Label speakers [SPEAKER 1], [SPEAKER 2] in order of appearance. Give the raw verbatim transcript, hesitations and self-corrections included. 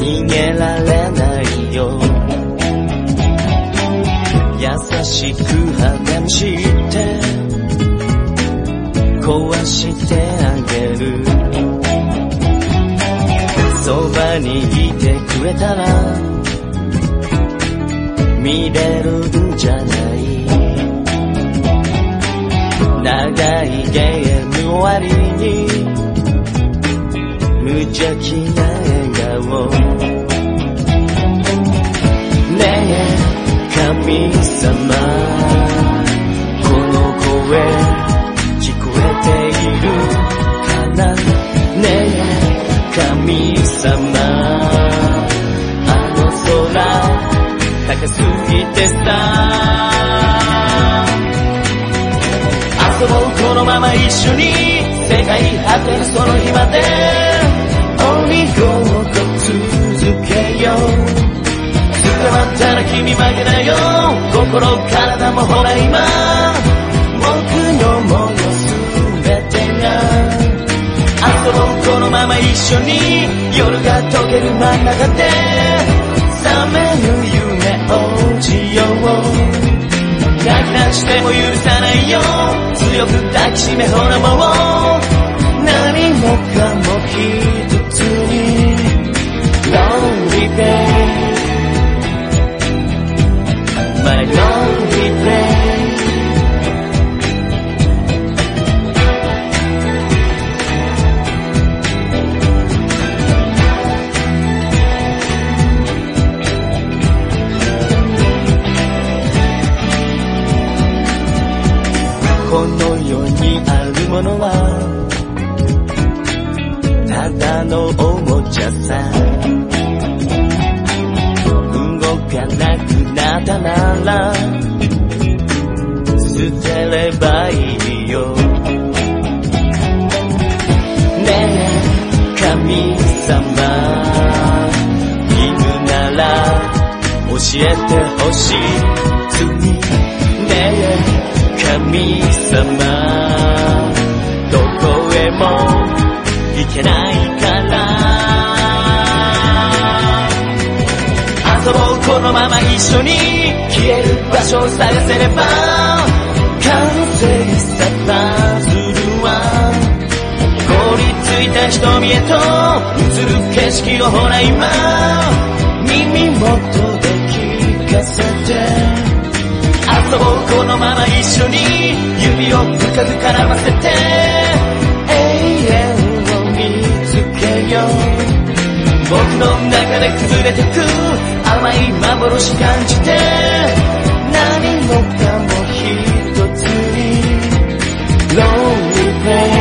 [SPEAKER 1] 逃げられないよ。優しく励して壊してあげる。そばにいてくれたら見れるんじゃない。長いゲーム終わりに無邪気な笑顔。ねえ神様、この声聞こえているかな。ねえ神様、あの空高すぎてさ、遊ぼうこのまま一緒に世界果てるその日まで鬼ごっこ続けよう。捕まったら君負けだよ。心体もほら今僕のもの全てが遊ぼうこのまま一緒に夜が溶ける真ん中で覚める夢をしよう。泣き出しても許さないよ。強く抱きしめほらもう何もかも一つに Lonely babe My lonely babe。 この世にあるものはただのおもちゃさ。動かなくなったなら捨てればいいよ。ねえ神様、いるなら教えてほしい。罪ねえ神様、どこへも行けないから遊ぼうこのまま一緒に消える場所を探せれば完成したパズルは凍りついた瞳へと映る景色をほら今耳元で聞かせて。遊ぼうこのまま一緒に指を深く絡ませて永遠を見つけよう。僕の中で崩れてく甘い幻感じて何もかも一つに Lonely babe